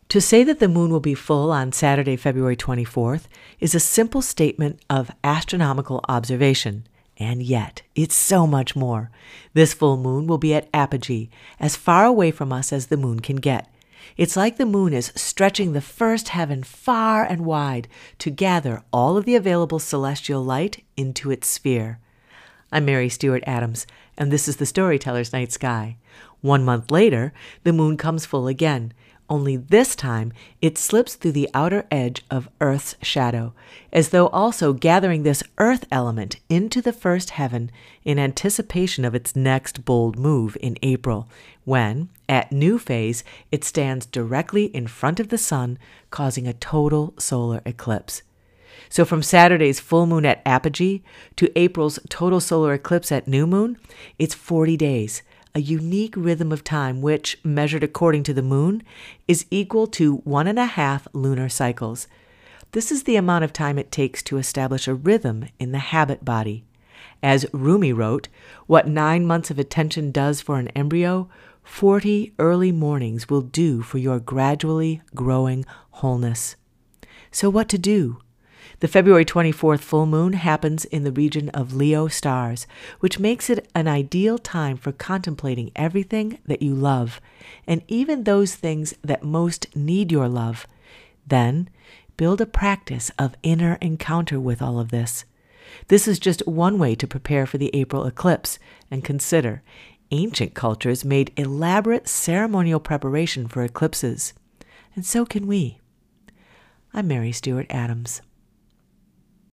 To say that the moon will be full on Saturday, February 24th is a simple statement of astronomical observation. And yet, it's so much more. This full moon will be at apogee, as far away from us as the moon can get. It's like the moon is stretching the first heaven far and wide to gather all of the available celestial light into its sphere. I'm Mary Stewart Adams, and this is the Storyteller's Night Sky. 1 month later, the moon comes full again. Only this time, it slips through the outer edge of Earth's shadow, as though also gathering this Earth element into the first heaven in anticipation of its next bold move in April, when, at new phase, it stands directly in front of the sun, causing a total solar eclipse. So from Saturday's full moon at apogee to April's total solar eclipse at new moon, it's 40 days. A unique rhythm of time which, measured according to the moon, is equal to 1.5 lunar cycles. This is the amount of time it takes to establish a rhythm in the habit body. As Rumi wrote, what 9 months of attention does for an embryo, 40 early mornings will do for your gradually growing wholeness. So what to do? The February 24th full moon happens in the region of Leo stars, which makes it an ideal time for contemplating everything that you love, and even those things that most need your love. Then, build a practice of inner encounter with all of this. This is just one way to prepare for the April eclipse, and consider, ancient cultures made elaborate ceremonial preparation for eclipses, and so can we. I'm Mary Stewart Adams.